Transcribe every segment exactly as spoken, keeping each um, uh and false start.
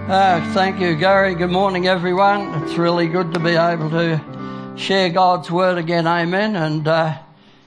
Uh, thank you, Gary. Good morning, everyone. It's really good to be able to share God's word again. Amen. And uh,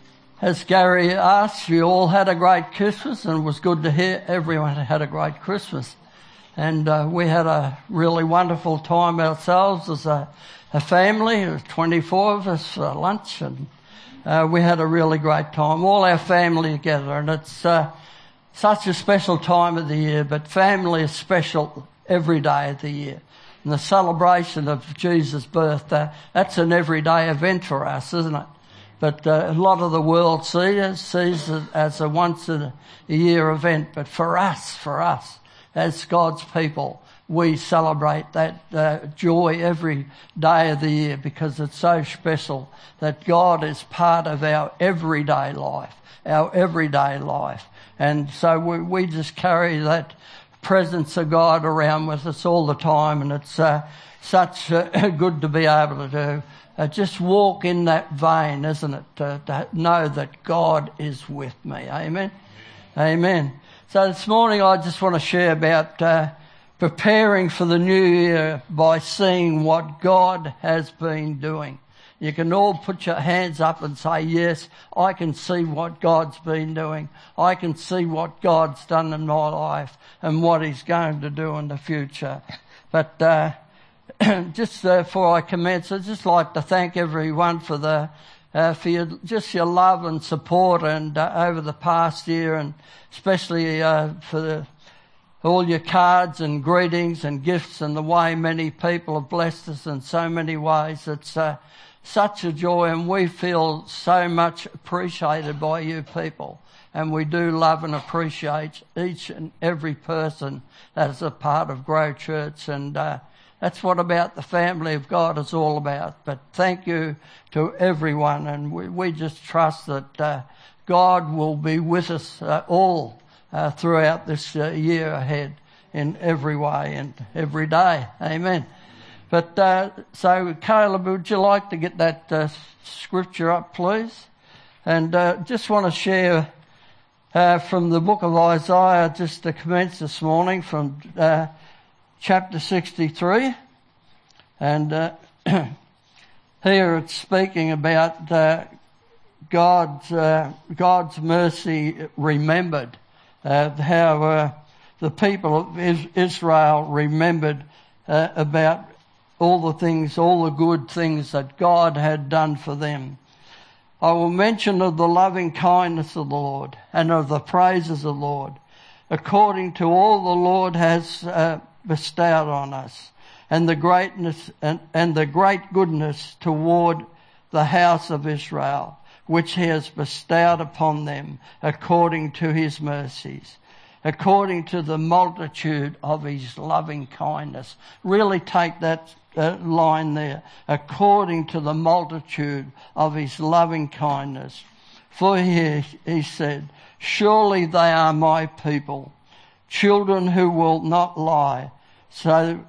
as Gary asked, you all had a great Christmas, and it was good to hear everyone had a great Christmas. And uh, we had a really wonderful time ourselves as a, a family. There was twenty-four of us for lunch, and uh, we had a really great time, all our family together. And it's uh, such a special time of the year, but family is special every day of the year. And the celebration of Jesus' birth, uh, that's an everyday event for us, isn't it? But uh, a lot of the world sees, sees it as a once in a year event. But for us, for us, as God's people, we celebrate that uh, joy every day of the year, because it's so special that God is part of our everyday life, our everyday life. And so we, we just carry that presence of God around with us all the time, and it's uh, such uh, good to be able to uh, just walk in that vein, isn't it? To, to know that God is with me. Amen. Amen. So this morning I just want to share about uh, preparing for the new year by seeing what God has been doing. You can all put your hands up and say, yes, I can see what God's been doing. I can see what God's done in my life and what he's going to do in the future. But uh, just uh, before I commence, I'd just like to thank everyone for the uh, for your, just your love and support and uh, over the past year, and especially uh, for the, all your cards and greetings and gifts, and the way many people have blessed us in so many ways. It's uh, such a joy, and we feel so much appreciated by you people. And we do love and appreciate each and every person that is a part of Grow Church. And uh, that's what about the family of God is all about. But thank you to everyone. And we, we just trust that uh, God will be with us uh, all uh, throughout this uh, year ahead in every way and every day. Amen. But uh, so, Caleb, would you like to get that uh, scripture up, please? And uh, just want to share uh, from the book of Isaiah, just to commence this morning, from uh, chapter sixty-three. And uh, here it's speaking about uh, God's uh, God's mercy remembered, uh, how uh, the people of Israel remembered uh, about all the things, all the good things that God had done for them. I will mention of the loving kindness of the Lord and of the praises of the Lord, according to all the Lord has uh, bestowed on us, and the greatness and, and the great goodness toward the house of Israel, which he has bestowed upon them according to his mercies, according to the multitude of his loving kindness. Really take that uh, line there. According to the multitude of his loving kindness. For he, he said, surely they are my people, children who will not lie. So,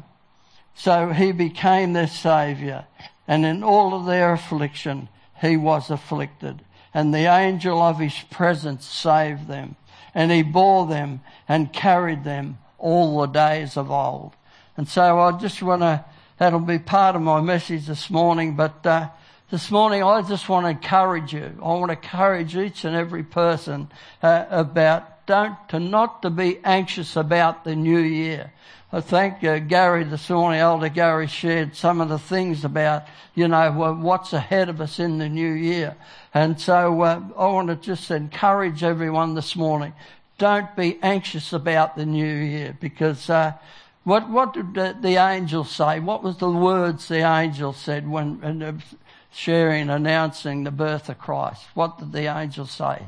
so he became their saviour, and in all of their affliction he was afflicted, and the angel of his presence saved them. And he bore them and carried them all the days of old. And so I just want to, that'll be part of my message this morning. But uh, this morning I just want to encourage you. I want to encourage each and every person uh, about don't to not to be anxious about the new year. I thank uh, Gary this morning, Elder Gary shared some of the things about, you know, what's ahead of us in the new year. And so uh, I want to just encourage everyone this morning, don't be anxious about the new year, because uh, what what did the, the angel say? What was the words the angel said when uh, sharing, announcing the birth of Christ? What did the angel say?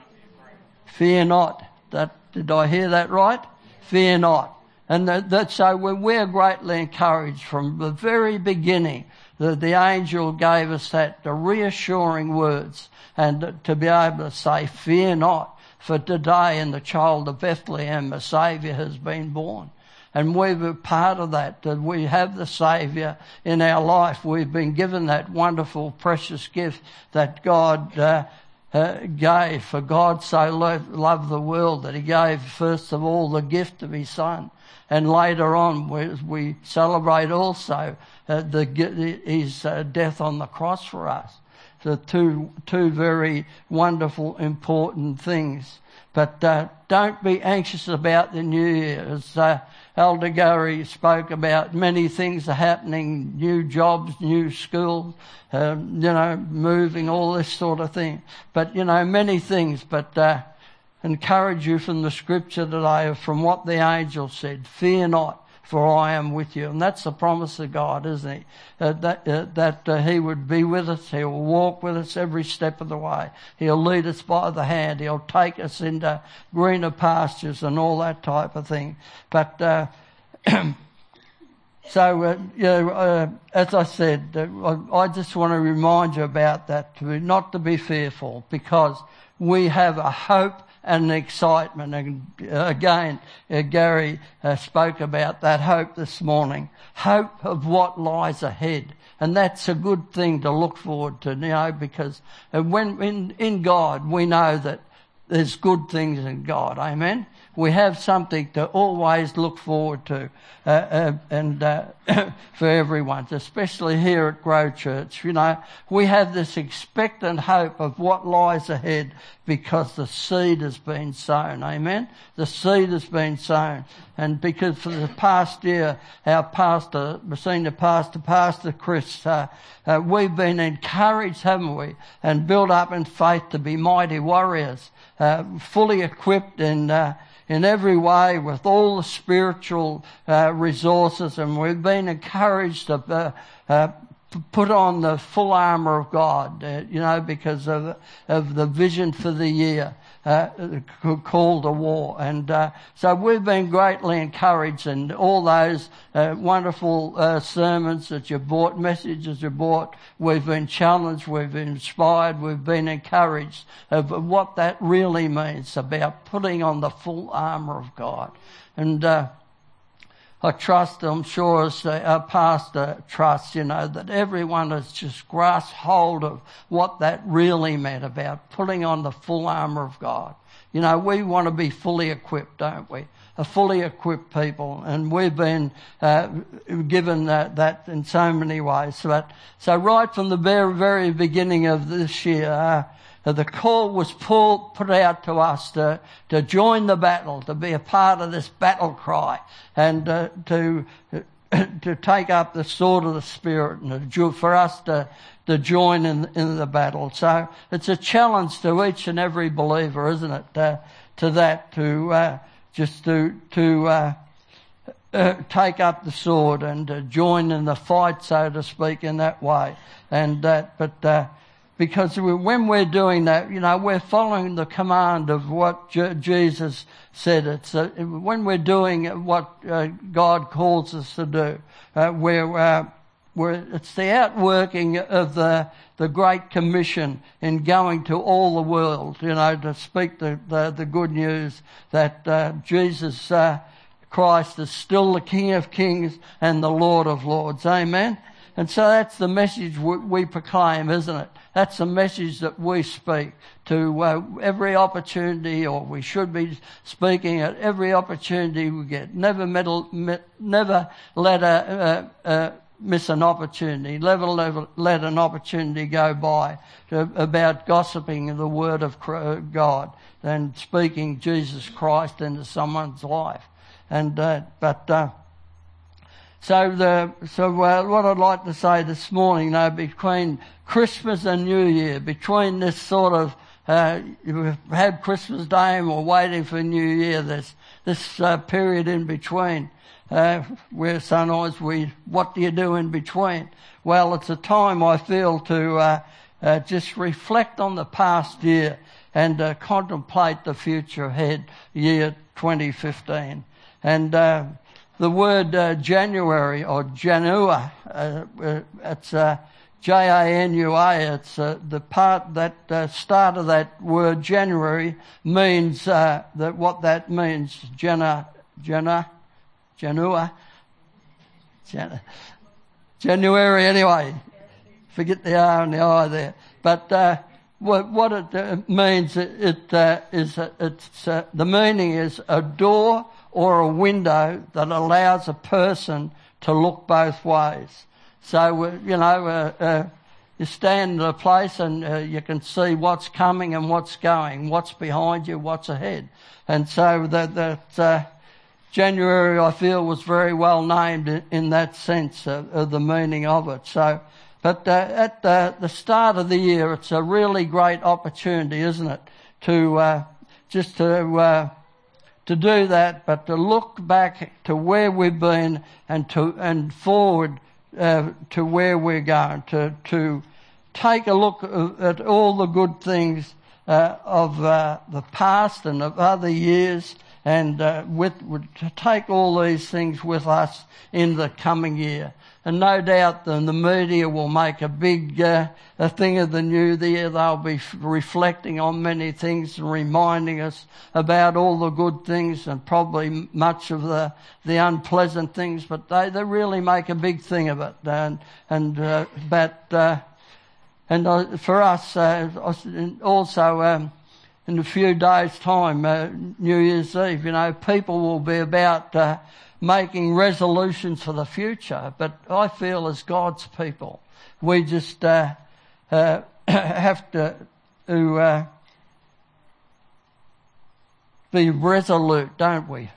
Fear not. That, did I hear that right? Fear not. And that, that so we're greatly encouraged from the very beginning that the angel gave us that, the reassuring words, and to be able to say, fear not, for today in the child of Bethlehem a Saviour has been born. And we're part of that, that we have the Saviour in our life. We've been given that wonderful, precious gift that God uh, uh, gave. For God so lo- loved the world that he gave first of all the gift of his Son. And later on, we, we celebrate also uh, the, his uh, death on the cross for us. So two, two very wonderful, important things. But uh, don't be anxious about the new year. As uh, Elder Gary spoke about, many things are happening, new jobs, new schools, um, you know, moving, all this sort of thing. But, you know, many things. But uh, encourage you from the scripture today, from what the angel said, fear not, for I am with you. And that's the promise of God, isn't he? Uh, that uh, that uh, he would be with us. He'll walk with us every step of the way. He'll lead us by the hand. He'll take us into greener pastures and all that type of thing. But uh, so, uh, you know, uh, as I said, uh, I just want to remind you about that, to be, not to be fearful, because we have a hope and excitement. And again, uh, Gary uh, spoke about that hope this morning. Hope of what lies ahead. And that's a good thing to look forward to, you know, because when in, in God, we know that there's good things in God. Amen. We have something to always look forward to, uh, uh, and uh, for everyone, especially here at Grow Church. You know, we have this expectant hope of what lies ahead because the seed has been sown. Amen? The seed has been sown. And because for the past year, our pastor, senior pastor, Pastor Chris, uh, uh, we've been encouraged, haven't we, and built up in faith to be mighty warriors, uh, fully equipped in uh, in every way with all the spiritual uh, resources, and we've been encouraged to uh, uh, put on the full armour of God, uh, you know, because of, of the vision for the year uh, called to war. And uh, so we've been greatly encouraged, and all those uh, wonderful uh, sermons that you brought, messages you brought, we've been challenged, we've been inspired, we've been encouraged of what that really means about putting on the full armour of God. And uh, I trust, I'm sure as our pastor trusts, you know, that everyone has just grasped hold of what that really meant about putting on the full armour of God. You know, we want to be fully equipped, don't we? A fully equipped people, and we've been uh, given that, that in so many ways. But, so right from the very, very beginning of this year, uh, the call was pulled, put out to us to, to join the battle, to be a part of this battle cry, and uh, to to take up the sword of the Spirit, and to, for us to to join in in the battle. So it's a challenge to each and every believer, isn't it? Uh, to that, to uh, just to to uh, uh, take up the sword and to join in the fight, so to speak, in that way, and that, but. Uh, Because when we're doing that, you know, we're following the command of what Je- Jesus said. It's uh, when we're doing what uh, God calls us to do, uh, we're, uh, we're, it's the outworking of the the Great Commission in going to all the world, you know, to speak the the, the good news that uh, Jesus uh, Christ is still the King of Kings and the Lord of Lords. Amen. And so that's the message we, we proclaim, isn't it? That's the message that we speak to uh, every opportunity, or we should be speaking at every opportunity we get. Never meddle, me, never let a, uh, uh, miss an opportunity. Never, never let an opportunity go by to, about gossiping the word of God and speaking Jesus Christ into someone's life. And uh, but. Uh, So, the, so uh, what I'd like to say this morning, you know, between Christmas and New Year, between this sort of, uh, we've had Christmas Day and we're waiting for New Year, this, this uh, period in between, uh, where sometimes we, what do you do in between? Well, it's a time I feel to, uh, uh, just reflect on the past year and, uh, contemplate the future ahead, year twenty fifteen. And, uh, The word uh, January or Janua, uh, uh, it's uh, J A N U A. It's uh, the part that uh, start of that word January means uh, that what that means. Jana, Jana, Janua, Jana, January. Anyway, forget the R and the I there. But uh, what, what it uh, means, it, it uh, is, uh, it's, uh, the meaning is a door or a window that allows a person to look both ways. So, uh, you know, uh, uh, you stand in a place and uh, you can see what's coming and what's going, what's behind you, what's ahead. And so that, that uh, January, I feel, was very well named in, in that sense of, of the meaning of it. So, but uh, at the, the start of the year, it's a really great opportunity, isn't it, to uh, just to uh, to do that, but to look back to where we've been and to and forward uh, to where we're going. To to take a look at all the good things uh, of uh, the past and of other years. And uh, with, with to take all these things with us in the coming year, and no doubt the, the media will make a big uh, a thing of the new year. They'll be f- reflecting on many things and reminding us about all the good things and probably much of the the unpleasant things. But they, they really make a big thing of it, and and uh, but uh, and uh, for us uh, also. Um, In a few days' time, uh, New Year's Eve, you know, people will be about uh, making resolutions for the future. But I feel as God's people, we just uh, uh, have to, to uh, be resolute, don't we?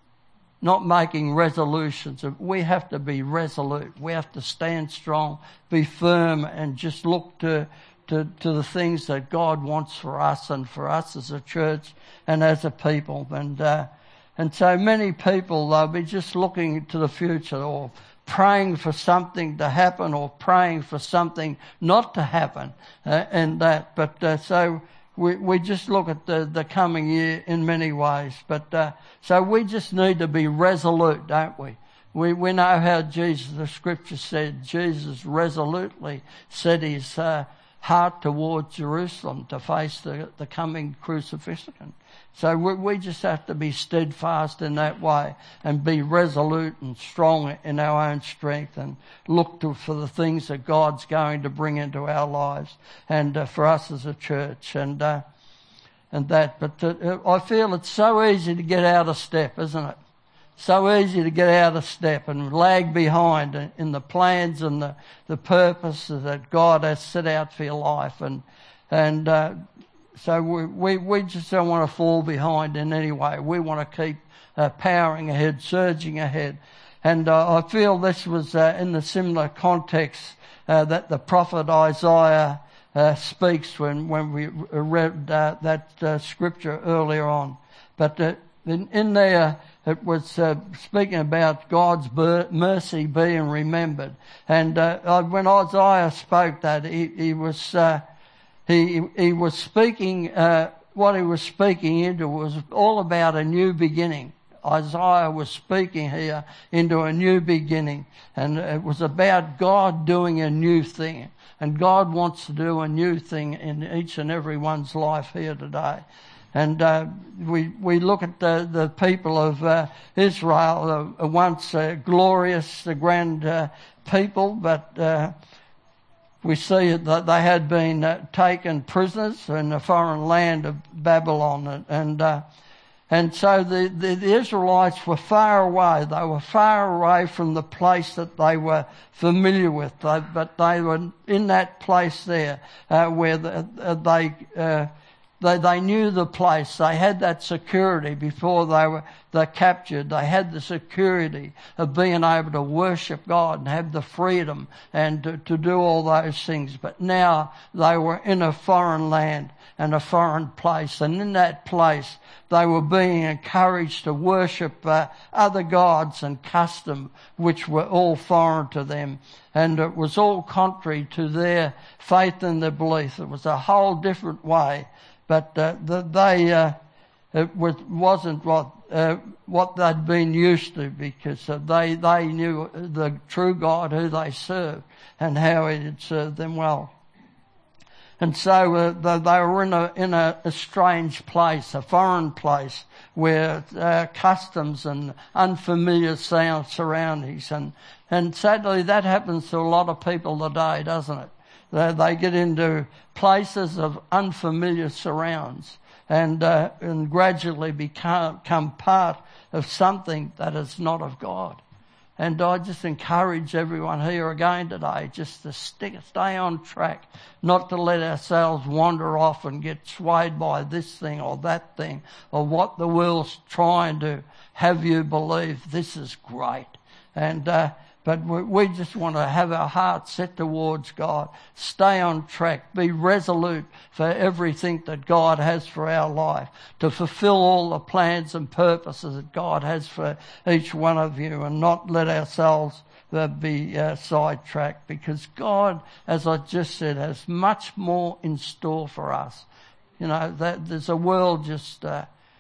Not making resolutions. We have to be resolute. We have to stand strong, be firm, and just look to To, to the things that God wants for us and for us as a church and as a people. And uh, and so many people, they'll be just looking to the future or praying for something to happen or praying for something not to happen uh, and that. But uh, so we we just look at the, the coming year in many ways. But uh, so we just need to be resolute, don't we? We we know how Jesus, the scripture said, Jesus resolutely set his uh, heart towards Jerusalem to face the, the coming crucifixion. So we, we just have to be steadfast in that way and be resolute and strong in our own strength and look to, for the things that God's going to bring into our lives and uh, for us as a church and uh, and that. But uh, I feel it's so easy to get out of step, isn't it? So easy to get out of step and lag behind in the plans and the, the purposes that God has set out for your life. And and uh, so we, we, we just don't want to fall behind in any way. We want to keep uh, powering ahead, surging ahead. And uh, I feel this was uh, in the similar context uh, that the prophet Isaiah uh, speaks when, when we read uh, that uh, scripture earlier on. But uh, in, in there, it was uh, speaking about God's mercy being remembered, and uh, when Isaiah spoke that, he, he was uh, he he was speaking. Uh, what he was speaking into was all about a new beginning. Isaiah was speaking here into a new beginning, and it was about God doing a new thing, and God wants to do a new thing in each and every one's life here today. And uh, we we look at the, the people of uh, Israel, uh, once uh, glorious, uh, grand uh, people, but uh, we see that they had been uh, taken prisoners in the foreign land of Babylon, and uh, and so the, the, the Israelites were far away. They were far away from the place that they were familiar with, they, but they were in that place there uh, where the, uh, they. Uh, They, they knew the place. They had that security before they were they captured. They had the security of being able to worship God and have the freedom and to, to do all those things. But now they were in a foreign land and a foreign place. And in that place, they were being encouraged to worship uh, other gods and custom, which were all foreign to them. And it was all contrary to their faith and their belief. It was a whole different way. But uh, the, they uh, it was, wasn't what uh, what they'd been used to, because uh, they they knew the true God who they served and how He had served them well. And so uh, they, they were in a in a, a strange place, a foreign place, where uh, customs and unfamiliar sound surroundings, and and sadly that happens to a lot of people today, doesn't it? They, they get into places of unfamiliar surrounds and, uh, and gradually become, become part of something that is not of God. And I just encourage everyone here again today just to stick, stay on track, not to let ourselves wander off and get swayed by this thing or that thing or what the world's trying to have you believe. This is great. And, uh, but we, we just want to have our hearts set towards God, stay on track, be resolute for everything that God has for our life, to fulfill all the plans and purposes that God has for each one of you, and not let ourselves uh, be uh, sidetracked, because God, as I just said, has much more in store for us. You know, that there's a world just uh,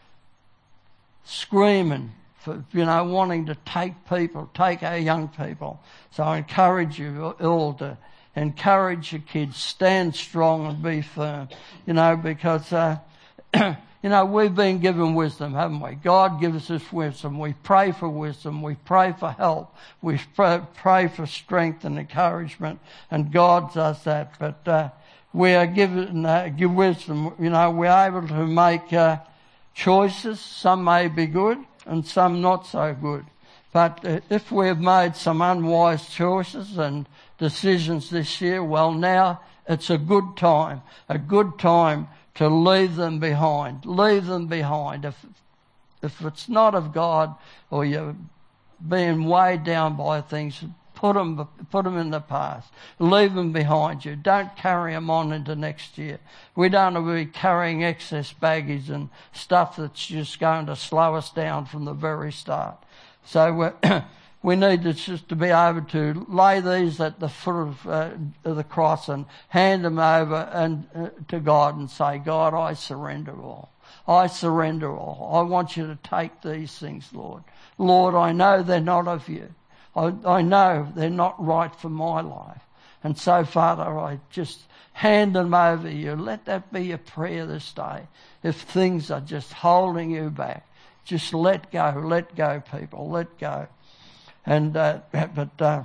screaming, for, you know, wanting to take people, take our young people. So I encourage you all to encourage your kids, stand strong and be firm, you know, because, uh, you know, we've been given wisdom, haven't we? God gives us wisdom. We pray for wisdom. We pray for help. We pray, pray for strength and encouragement, and God does that. But uh, we are given uh, give wisdom. You know, we're able to make uh, choices. Some may be good and some not so good. But uh, if we've made some unwise choices and decisions this year, well, now it's a good time, a good time to leave them behind. Leave them behind. If if it's not of God, or you're being weighed down by things, put them, put them in the past. Leave them behind you. Don't carry them on into next year. We don't want to be carrying excess baggage and stuff that's just going to slow us down from the very start. So we need to just to be able to lay these at the foot of, uh, of the cross and hand them over and uh, to God and say, God, I surrender all. I surrender all. I want you to take these things, Lord. Lord, I know they're not of you. I, I know they're not right for my life. And so, Father, I just hand them over to you. Let that be a prayer this day. If things are just holding you back, just let go, let go, people, let go. And, uh, but, uh,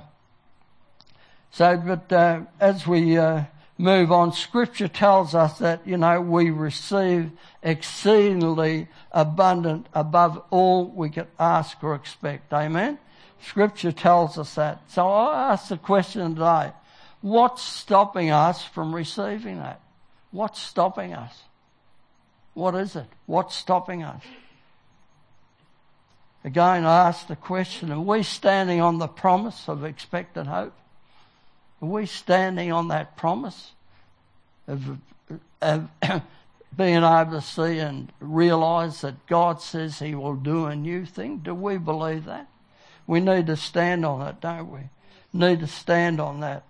so, but, uh, as we, uh, move on, Scripture tells us that, you know, we receive exceedingly abundant above all we could ask or expect. Amen? Scripture tells us that. So I ask the question today, what's stopping us from receiving that? What's stopping us? What is it? What's stopping us? Again, I ask the question, are we standing on the promise of expected hope? Are we standing on that promise of, of being able to see and realise that God says He will do a new thing? Do we believe that? We need to stand on it, don't we? Need to stand on that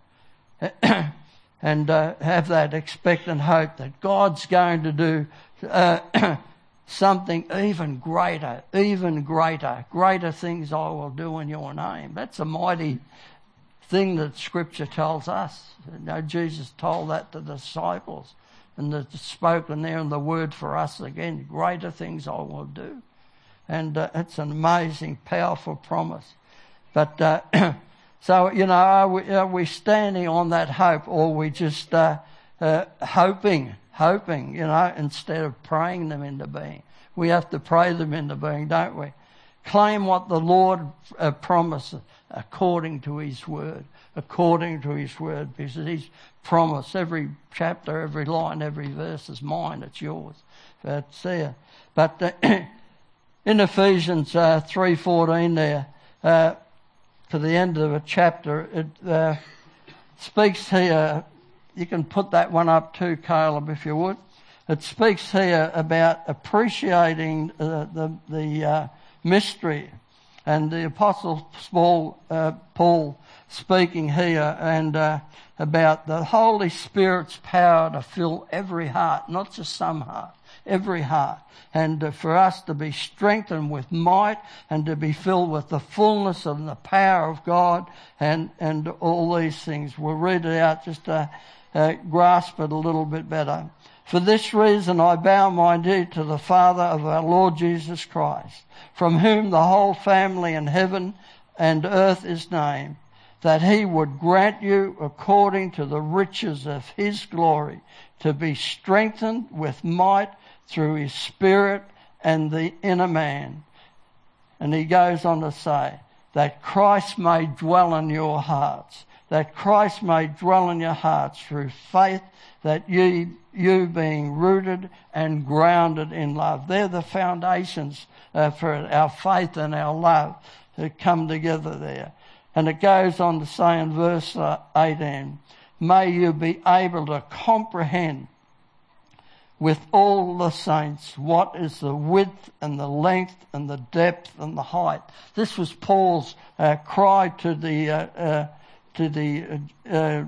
and uh, have that expectant hope that God's going to do uh, something even greater, even greater, greater things I will do in your name. That's a mighty thing that Scripture tells us. You know, Jesus told that to the disciples, and it's spoken there in the word for us again. Greater things I will do. And uh, it's an amazing, powerful promise. But uh, so, you know, are we, are we standing on that hope, or are we just uh, uh, hoping, hoping, you know, instead of praying them into being? We have to pray them into being, don't we? Claim what the Lord uh, promised according to His word, according to His word, because He's promised every chapter, every line, every verse is mine, it's yours. It's there. But uh, in Ephesians uh, three fourteen there, uh, to the end of a chapter, it uh, speaks here, you can put that one up too, Caleb, if you would. It speaks here about appreciating uh, the, the uh, mystery. And the Apostle Paul, uh, Paul speaking here and uh, about the Holy Spirit's power to fill every heart, not just some heart, every heart. And uh, for us to be strengthened with might and to be filled with the fullness and the power of God and, and all these things. We'll read it out just to uh, grasp it a little bit better. For this reason I bow my knee to the Father of our Lord Jesus Christ, from whom the whole family in heaven and earth is named, that he would grant you, according to the riches of his glory, to be strengthened with might through his Spirit and the inner man. And he goes on to say, that Christ may dwell in your hearts, that Christ may dwell in your hearts through faith, that you, you being rooted and grounded in love. They're the foundations uh, for our faith and our love that come together there. And it goes on to say in verse eighteen, may you be able to comprehend with all the saints what is the width and the length and the depth and the height. This was Paul's uh, cry to the uh, uh, to the uh, uh,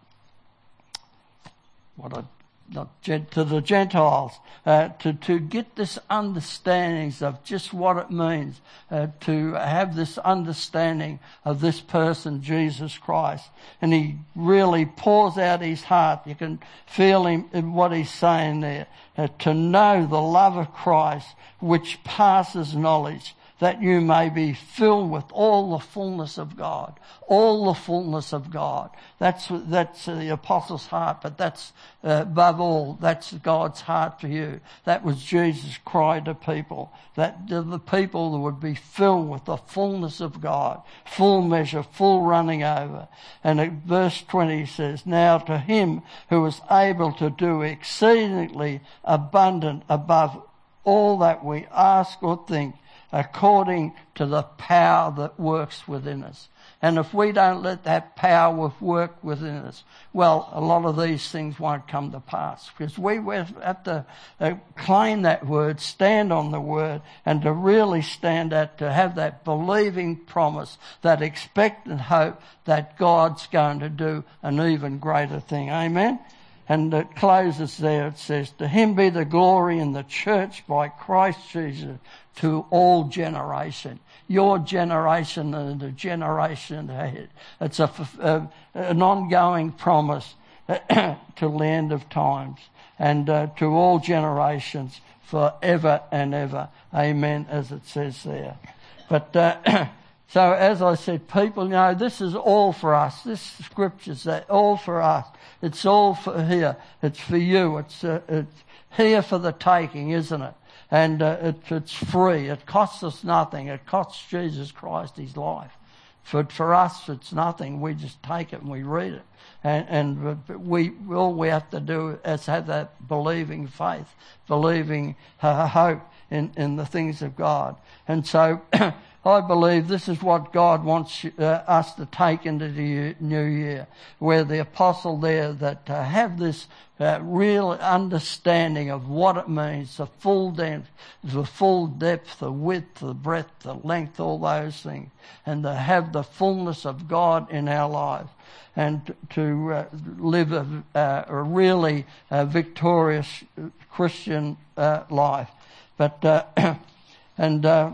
what a not to the Gentiles, uh, to, to get this understanding of just what it means, uh, to have this understanding of this person, Jesus Christ. And he really pours out his heart. You can feel him in what he's saying there. Uh, to know the love of Christ, which passes knowledge, that you may be filled with all the fullness of God. All the fullness of God. That's that's the apostles' heart, but that's uh, above all, that's God's heart for you. That was Jesus' cry to people, that the people that would be filled with the fullness of God, full measure, full running over. And at verse twenty says, now to him who is able to do exceedingly abundant above all that we ask or think, according to the power that works within us. And if we don't let that power work within us, well, a lot of these things won't come to pass, because we have to claim that word, stand on the word, and to really stand at, to have that believing promise, that expectant hope that God's going to do an even greater thing. Amen? And it closes there. It says, to him be the glory in the church by Christ Jesus to all generation. Your generation and the generation ahead. It's a, a, an ongoing promise to the end of times. And uh, to all generations forever and ever. Amen, as it says there. But uh, so as I said, people, you know, this is all for us. This scripture's all for us. It's all for here. It's for you. It's uh, it's here for the taking, isn't it? And uh, it, it's free. It costs us nothing. It costs Jesus Christ his life. For for us, it's nothing. We just take it and we read it. And, and we all we have to do is have that believing faith, believing uh, hope in, in the things of God. And so I believe this is what God wants uh, us to take into the new year, where the apostle there that uh, have this uh, real understanding of what it means, the full depth, the full depth, the width, the breadth, the length, all those things, and to have the fullness of God in our lives, and to uh, live a, uh, a really uh, victorious Christian uh, life. But uh, and. Uh,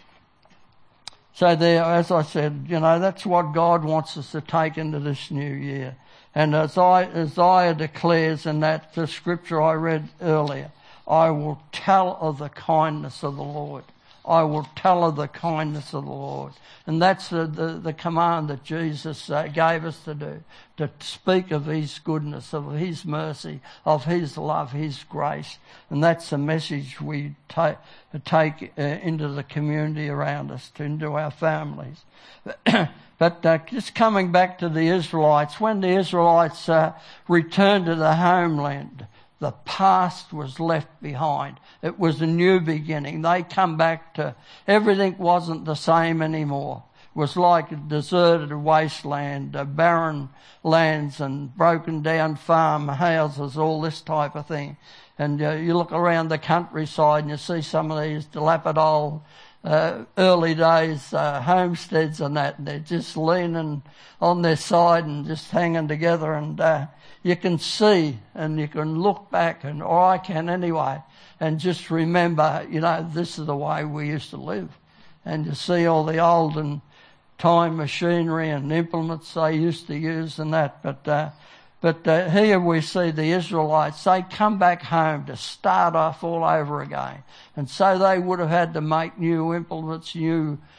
So there, as I said, you know, that's what God wants us to take into this new year. And as Isaiah declares in that the scripture I read earlier, I will tell of the kindness of the Lord. I will tell of the kindness of the Lord. And that's the, the, the command that Jesus uh, gave us to do, to speak of his goodness, of his mercy, of his love, his grace. And that's the message we ta- take uh, into the community around us, to, into our families. But uh, just coming back to the Israelites, when the Israelites uh, returned to the homeland, the past was left behind. It was a new beginning. They come back to, everything wasn't the same anymore. It was like a deserted wasteland, uh, barren lands and broken down farmhouses, all this type of thing. And uh, you look around the countryside and you see some of these dilapidated uh, early days uh, homesteads and that, and they're just leaning on their side and just hanging together, and uh, you can see and you can look back, and or I can anyway, and just remember, you know, this is the way we used to live. And you see all the olden time machinery and implements they used to use and that. But uh, but uh, here we see the Israelites, they come back home to start off all over again. And so they would have had to make new implements, new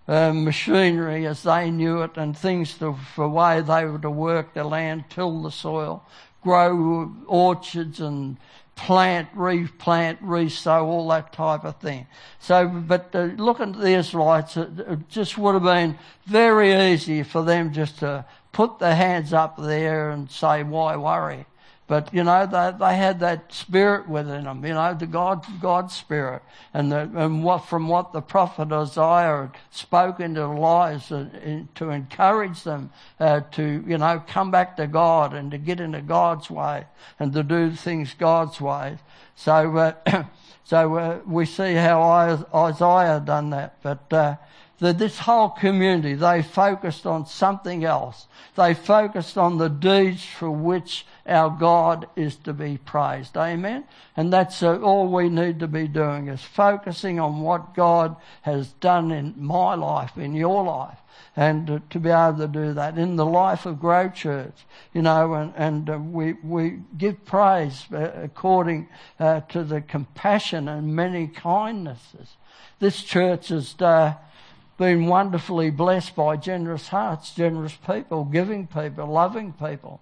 uh, machinery as they knew it, and things to, for the way they were to work the land, till the soil, grow orchards and plant, replant, resow, all that type of thing. So, but uh, looking at the Israelites, it, it just would have been very easy for them just to put their hands up there and say, why worry? But, you know, they, they had that spirit within them, you know, the God, God spirit. And, the, and what, from what the prophet Isaiah had spoken to the lives uh, in, to encourage them uh, to, you know, come back to God and to get into God's way and to do things God's way. So, uh, so uh, we see how Isaiah done that. But uh, the, this whole community, they focused on something else. They focused on the deeds for which our God is to be praised. Amen? And that's uh, all we need to be doing, is focusing on what God has done in my life, in your life. And uh, to be able to do that in the life of Grow Church, you know, and, and uh, we, we give praise uh, according uh, to the compassion and many kindnesses. This church has uh, been wonderfully blessed by generous hearts, generous people, giving people, loving people.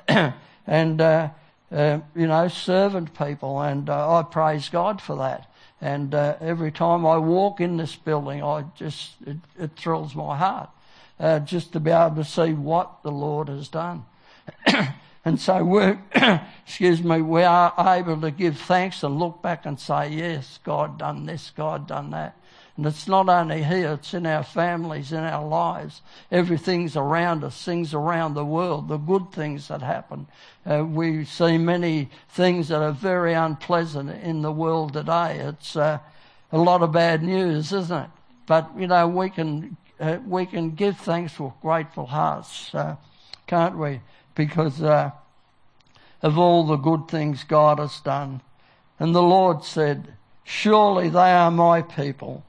And, uh, uh, you know, servant people, and uh, I praise God for that. And uh, every time I walk in this building, I just, it, it thrills my heart, uh, just to be able to see what the Lord has done. And so we're, excuse me, we are able to give thanks and look back and say, yes, God done this, God done that. And it's not only here, it's in our families, in our lives. Everything's around us, things around the world, the good things that happen. Uh, we see many things that are very unpleasant in the world today. It's uh, a lot of bad news, isn't it? But, you know, we can uh, we can give thanks with grateful hearts, uh, can't we? Because uh, of all the good things God has done. And the Lord said, surely they are my people,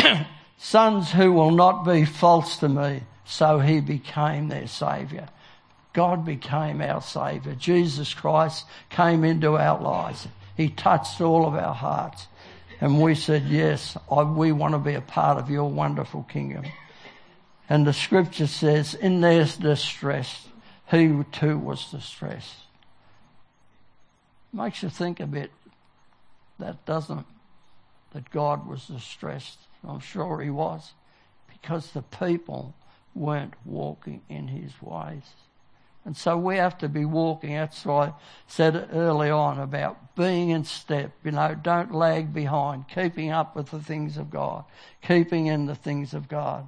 sons who will not be false to me. So he became their saviour. God became our saviour. Jesus Christ came into our lives. He touched all of our hearts. And we said, yes, I, we want to be a part of your wonderful kingdom. And the scripture says, in their distress, he too was distressed. Makes you think a bit, that doesn't it? That God was distressed. I'm sure he was, because the people weren't walking in his ways. And so we have to be walking. That's why I said early on about being in step. You know, don't lag behind, keeping up with the things of God, keeping in the things of God.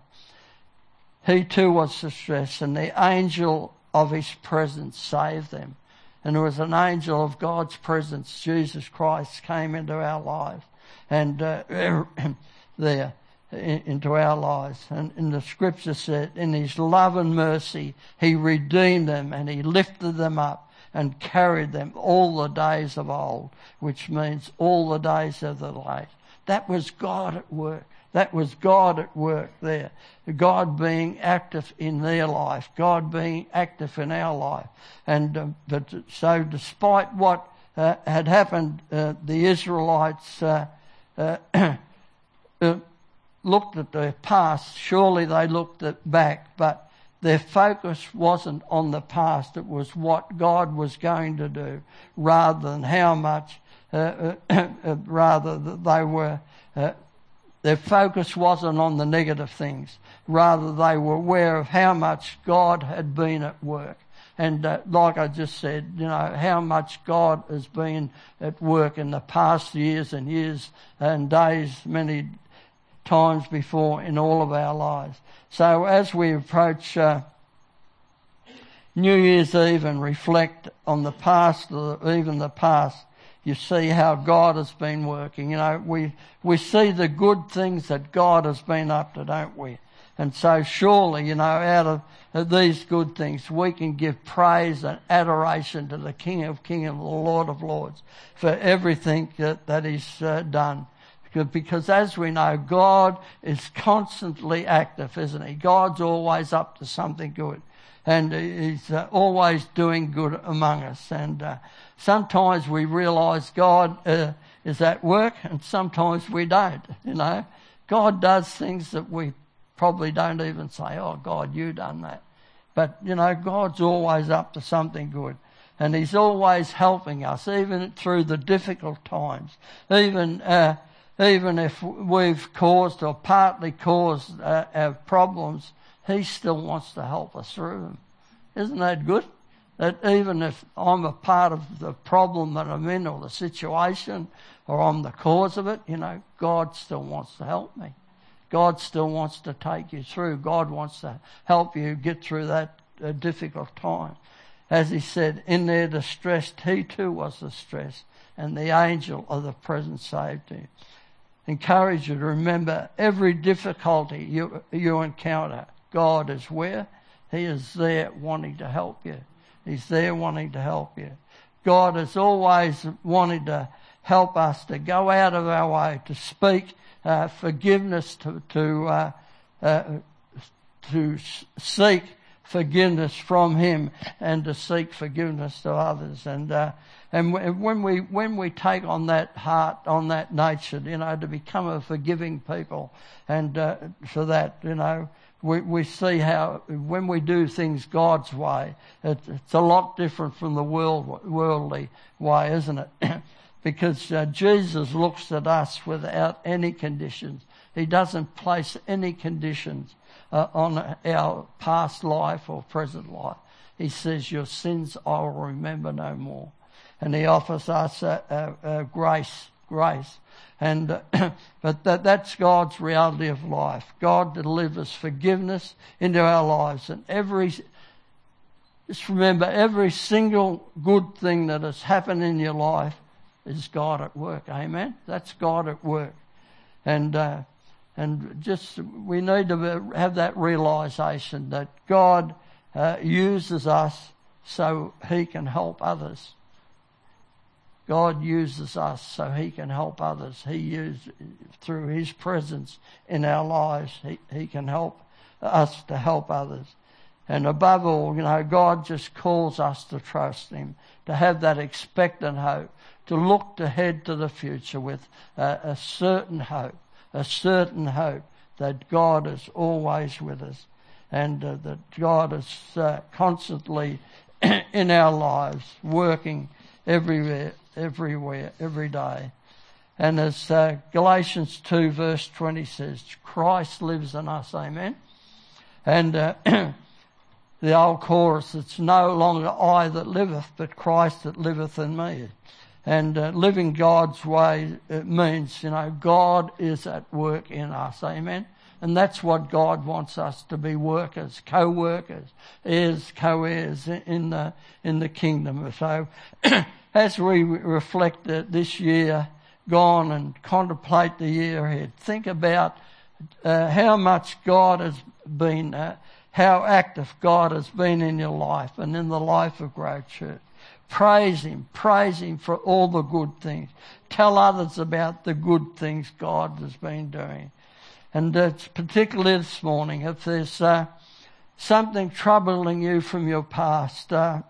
He too was distressed, and the angel of his presence saved them. And there was an angel of God's presence, Jesus Christ, came into our lives. And uh, there, into our lives. And, and the scripture said, in his love and mercy, he redeemed them, and he lifted them up and carried them all the days of old, which means all the days of the late. That was God at work. That was God at work there. God being active in their life. God being active in our life. And uh, but so despite what uh, had happened, uh, the Israelites uh, uh, uh, looked at their past. Surely they looked at back, but their focus wasn't on the past. It was what God was going to do, rather than how much, uh, uh, uh, rather that they were, uh, their focus wasn't on the negative things. Rather, they were aware of how much God had been at work. And uh, like I just said, you know, how much God has been at work in the past years and years and days, many times before in all of our lives. So as we approach uh, New Year's Eve and reflect on the past, even the past, you see how God has been working. You know, we we see the good things that God has been up to, don't we? And so surely, you know, out of, of these good things, we can give praise and adoration to the King of Kings and the Lord of Lords for everything that, that he's uh, done. Because as we know, God is constantly active, isn't he? God's always up to something good. And he's uh, always doing good among us. And uh, sometimes we realise God uh, is at work, and sometimes we don't, you know. God does things that we probably don't even say, oh, God, you done that. But, you know, God's always up to something good. And he's always helping us, even through the difficult times. Even uh, even if we've caused or partly caused uh, our problems, he still wants to help us through them. Isn't that good? That even if I'm a part of the problem that I'm in or the situation or I'm the cause of it, you know, God still wants to help me. God still wants to take you through. God wants to help you get through that uh, difficult time. As he said, in their distress, he too was distressed, and the angel of the presence saved him. Encourage you to remember every difficulty you, you encounter. God is where? He is there wanting to help you. He's there wanting to help you. God has always wanted to help us to go out of our way, to speak uh, forgiveness, to to uh, uh, to seek forgiveness from him, and to seek forgiveness to others. And uh, and when we when we take on that heart, on that nature, you know, to become a forgiving people, and uh, for that, you know, we we see how when we do things God's way, it, it's a lot different from the world worldly way, isn't it? Because uh, Jesus looks at us without any conditions. He doesn't place any conditions uh, on our past life or present life. He says, your sins I will remember no more. And he offers us a, a, a grace, grace. And uh, but that, that's God's reality of life. God delivers forgiveness into our lives. And every, just remember, every single good thing that has happened in your life is God at work. Amen? That's God at work. And uh, and just we need to have that realisation that God uh, uses us so he can help others. God uses us so he can help others. He uses, through his presence in our lives, he, he can help us to help others. And above all, you know, God just calls us to trust him, to have that expectant hope, to look ahead to the future with uh, a certain hope, a certain hope that God is always with us, and uh, that God is uh, constantly in our lives, working everywhere, everywhere, every day. And as uh, Galatians two verse twenty says, Christ lives in us, amen? And uh, the old chorus, it's no longer I that liveth, but Christ that liveth in me. And uh, living God's way, it means, you know, God is at work in us, amen? And that's what God wants us to be, workers, co-workers, heirs, co-heirs in the, in the kingdom. So as we reflect this year gone and contemplate the year ahead, think about uh, how much God has been, uh, how active God has been in your life and in the life of Grove Church. Praise him, praise him for all the good things. Tell others about the good things God has been doing. And it's particularly this morning, if there's uh, something troubling you from your past, uh,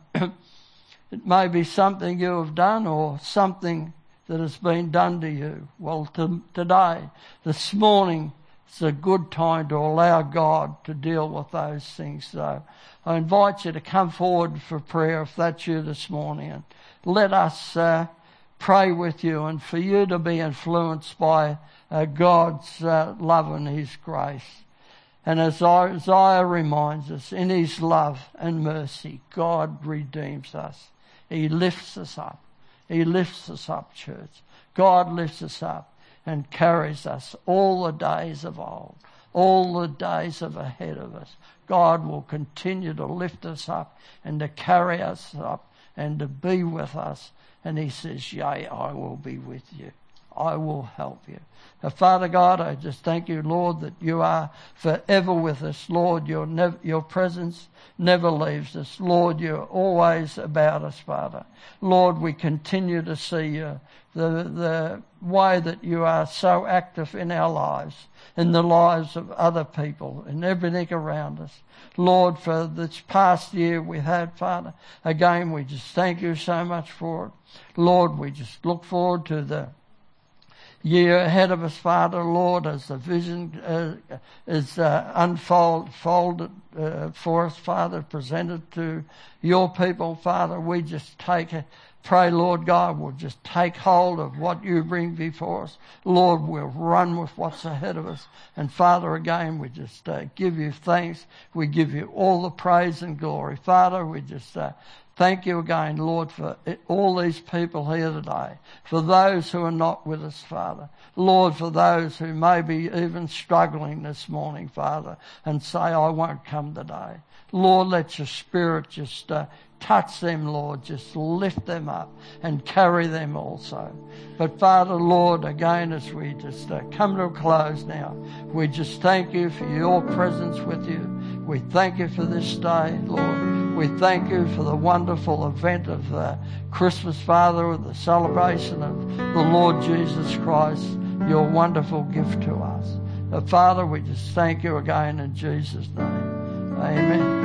it may be something you have done or something that has been done to you. Well, to, today, this morning, it's a good time to allow God to deal with those things. So I invite you to come forward for prayer if that's you this morning, and let us uh, pray with you, and for you to be influenced by uh, God's uh, love and his grace. And as Isaiah reminds us, in his love and mercy, God redeems us. He lifts us up. He lifts us up, church. God lifts us up and carries us all the days of old, all the days of ahead of us. God will continue to lift us up and to carry us up and to be with us. And he says, yea, I will be with you. I will help you. Now, Father God, I just thank you, Lord, that you are forever with us. Lord, your, nev- your presence never leaves us. Lord, you're always about us, Father. Lord, we continue to see you, the, the way that you are so active in our lives, in the lives of other people, and everything around us. Lord, for this past year we've had, Father, again, we just thank you so much for it. Lord, we just look forward to the year ahead of us, Father, Lord, as the vision uh, is uh, unfold, folded uh, for us, Father, presented to your people, Father, we just take it. Pray, Lord God, we'll just take hold of what you bring before us. Lord, we'll run with what's ahead of us. And Father, again, we just uh, give you thanks. We give you all the praise and glory. Father, we just uh, thank you again, Lord, for all these people here today. For those who are not with us, Father. Lord, for those who may be even struggling this morning, Father, and say, I won't come today. Lord, let your Spirit just uh, touch them, Lord. Just lift them up and carry them also. But Father, Lord, again, as we just uh, come to a close now, we just thank you for your presence with you. We thank you for this day, Lord. We thank you for the wonderful event of uh, Christmas, Father, with the celebration of the Lord Jesus Christ, your wonderful gift to us. But Father, we just thank you again in Jesus' name. Amen.